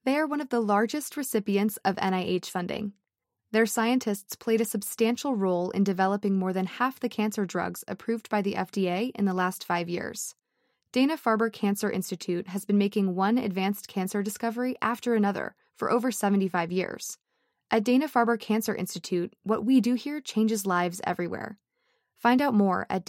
They are one of the largest recipients of NIH funding. Their scientists played a substantial role in developing more than half the cancer drugs approved by the FDA in the last 5 years. Dana-Farber Cancer Institute has been making one advanced cancer discovery after another for over 75 years. At Dana-Farber Cancer Institute, what we do here changes lives everywhere. Find out more at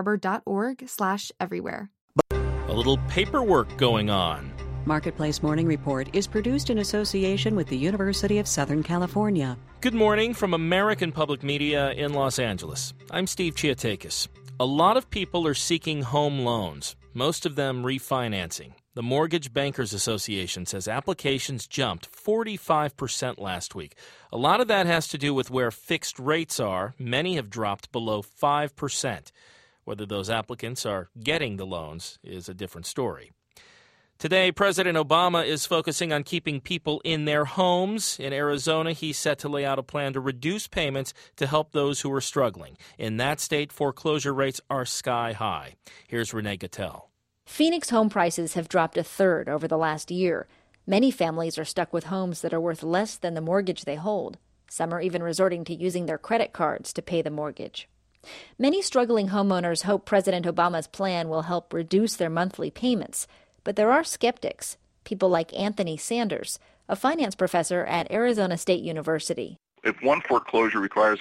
danafarber.org/everywhere. A little paperwork going on. Marketplace Morning Report is produced in association with the University of Southern California. Good morning from American Public Media in Los Angeles. I'm Steve Chiatakis. A lot of people are seeking home loans, most of them refinancing. The Mortgage Bankers Association says applications jumped 45% last week. A lot of that has to do with where fixed rates are. Many have dropped below 5%. Whether those applicants are getting the loans is a different story. Today, President Obama is focusing on keeping people in their homes. In Arizona, he's set to lay out a plan to reduce payments to help those who are struggling. In that state, foreclosure rates are sky high. Here's Renee Gattel. Phoenix home prices have dropped a third over the last year. Many families are stuck with homes that are worth less than the mortgage they hold. Some are even resorting to using their credit cards to pay the mortgage. Many struggling homeowners hope President Obama's plan will help reduce their monthly payments. But there are skeptics, people like Anthony Sanders, a finance professor at Arizona State University. If one foreclosure requires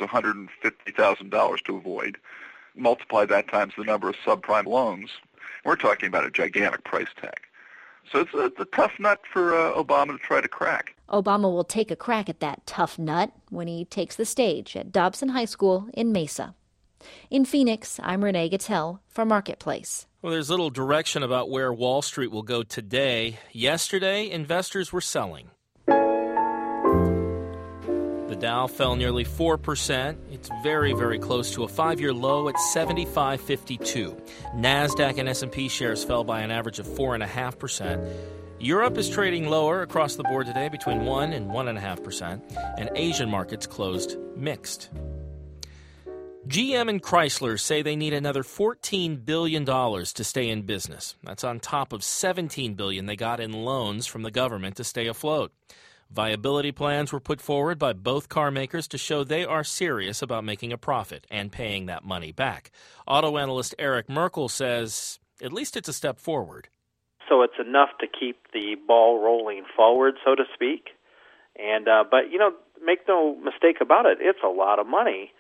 $150,000 to avoid, multiply that times the number of subprime loans, we're talking about a gigantic price tag. So it's a tough nut for Obama to try to crack. Obama will take a crack at that tough nut when he takes the stage at Dobson High School in Mesa. In Phoenix, I'm Renee Gattel for Marketplace. Well, there's little direction about where Wall Street will go today. Yesterday, investors were selling. The Dow fell nearly 4%. It's very, very close to a 5-year low at 75.52. NASDAQ and S&P shares fell by an average of 4.5%. Europe is trading lower across the board today, between 1 and 1.5%, and Asian markets closed mixed. GM and Chrysler say they need another $14 billion to stay in business. That's on top of $17 billion they got in loans from the government to stay afloat. Viability plans were put forward by both car makers to show they are serious about making a profit and paying that money back. Auto analyst Eric Merkel says at least it's a step forward. So it's enough to keep the ball rolling forward, so to speak. But, make no mistake about it, it's a lot of money.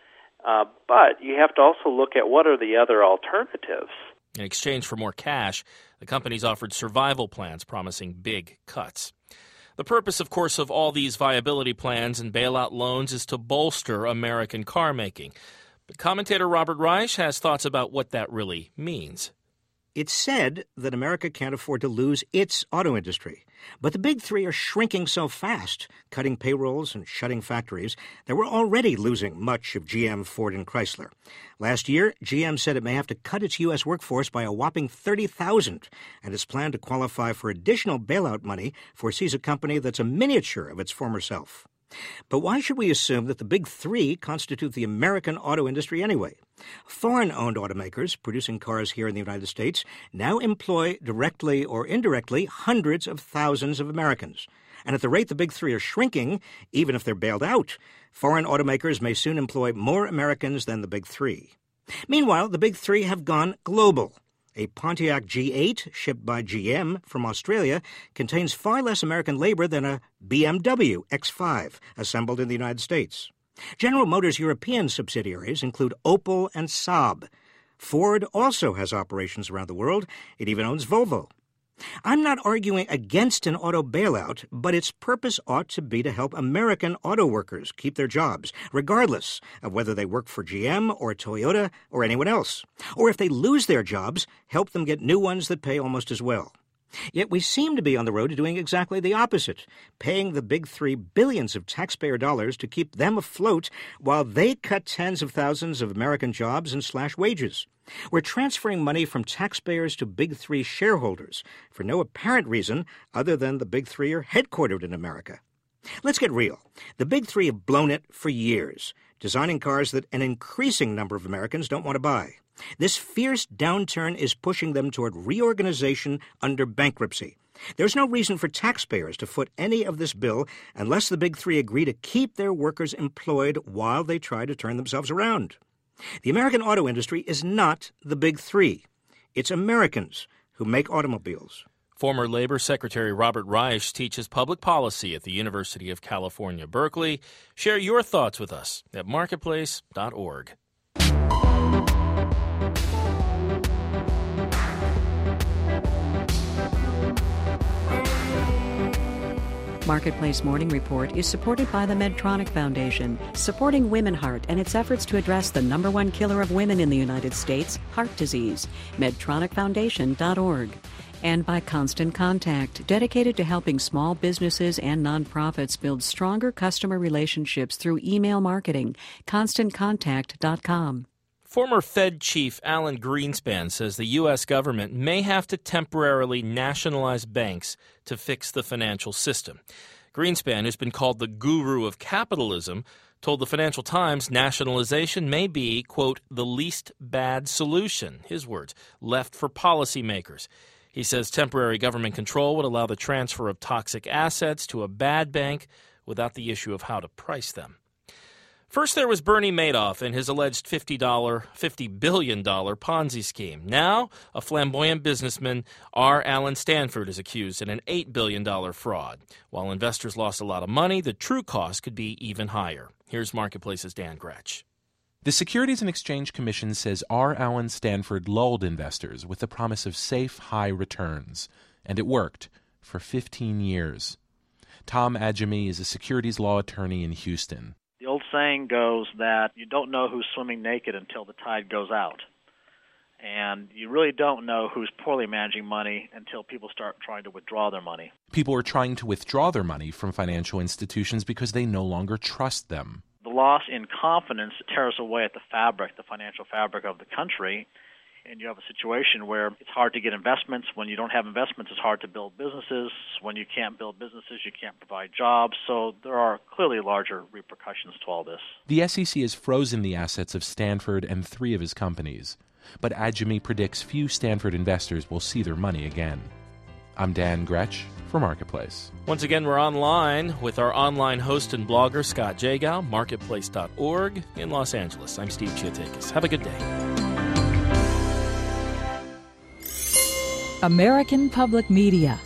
But you have to also look at what are the other alternatives. In exchange for more cash, the companies offered survival plans promising big cuts. The purpose, of course, of all these viability plans and bailout loans is to bolster American car making. But commentator Robert Reich has thoughts about what that really means. It's said that America can't afford to lose its auto industry. But the big three are shrinking so fast, cutting payrolls and shutting factories, that we're already losing much of GM, Ford, and Chrysler. Last year, GM said it may have to cut its U.S. workforce by a whopping 30,000, and its plan to qualify for additional bailout money foresees a company that's a miniature of its former self. But why should we assume that the big three constitute the American auto industry anyway? Foreign-owned automakers producing cars here in the United States now employ, directly or indirectly, hundreds of thousands of Americans. And at the rate the big three are shrinking, even if they're bailed out, foreign automakers may soon employ more Americans than the big three. Meanwhile, the big three have gone global. A Pontiac G8 shipped by GM from Australia contains far less American labor than a BMW X5 assembled in the United States. General Motors' European subsidiaries include Opel and Saab. Ford also has operations around the world. It even owns Volvo. I'm not arguing against an auto bailout, but its purpose ought to be to help American auto workers keep their jobs, regardless of whether they work for GM or Toyota or anyone else. Or if they lose their jobs, help them get new ones that pay almost as well. Yet we seem to be on the road to doing exactly the opposite, paying the big three billions of taxpayer dollars to keep them afloat while they cut tens of thousands of American jobs and slash wages. We're transferring money from taxpayers to big three shareholders for no apparent reason other than the big three are headquartered in America. Let's get real. The big three have blown it for years, designing cars that an increasing number of Americans don't want to buy. This fierce downturn is pushing them toward reorganization under bankruptcy. There's no reason for taxpayers to foot any of this bill unless the big three agree to keep their workers employed while they try to turn themselves around. The American auto industry is not the big three. It's Americans who make automobiles. Former Labor Secretary Robert Reich teaches public policy at the University of California, Berkeley. Share your thoughts with us at marketplace.org. Marketplace Morning Report is supported by the Medtronic Foundation, supporting Women Heart and its efforts to address the number one killer of women in the United States, heart disease. MedtronicFoundation.org. And by Constant Contact, dedicated to helping small businesses and nonprofits build stronger customer relationships through email marketing. ConstantContact.com. Former Fed Chief Alan Greenspan says the U.S. government may have to temporarily nationalize banks to fix the financial system. Greenspan, who's been called the guru of capitalism, told the Financial Times nationalization may be, quote, the least bad solution, his words, left for policymakers. He says temporary government control would allow the transfer of toxic assets to a bad bank without the issue of how to price them. First, there was Bernie Madoff and his alleged $50 billion Ponzi scheme. Now, a flamboyant businessman, R. Alan Stanford, is accused in an $8 billion fraud. While investors lost a lot of money, the true cost could be even higher. Here's Marketplace's Dan Gretsch. The Securities and Exchange Commission says R. Alan Stanford lulled investors with the promise of safe, high returns. And it worked for 15 years. Tom Adjemi is a securities law attorney in Houston. The old saying goes that you don't know who's swimming naked until the tide goes out. And you really don't know who's poorly managing money until people start trying to withdraw their money. People are trying to withdraw their money from financial institutions because they no longer trust them. The loss in confidence tears away at the financial fabric of the country. And you have a situation where it's hard to get investments. When you don't have investments, it's hard to build businesses. When you can't build businesses, you can't provide jobs. So there are clearly larger repercussions to all this. The SEC has frozen the assets of Stanford and 3 of his companies. But Adjemi predicts few Stanford investors will see their money again. I'm Dan Gretsch for Marketplace. Once again, we're online with our online host and blogger, Scott Jagow, marketplace.org in Los Angeles. I'm Steve Chiotakis. Have a good day. American Public Media.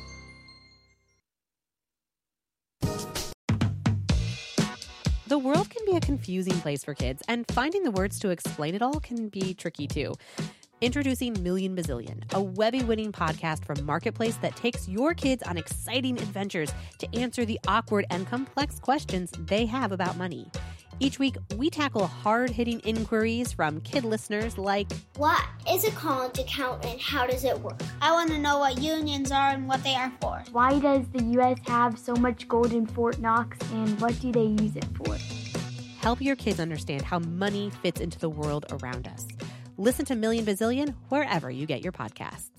The world can be a confusing place for kids, and finding the words to explain it all can be tricky too. Introducing Million Bazillion, a Webby-winning podcast from Marketplace that takes your kids on exciting adventures to answer the awkward and complex questions they have about money. Each week, we tackle hard-hitting inquiries from kid listeners like, what is a college account and how does it work? I want to know what unions are and what they are for. Why does the U.S. have so much gold in Fort Knox and what do they use it for? Help your kids understand how money fits into the world around us. Listen to Million Bazillion wherever you get your podcasts.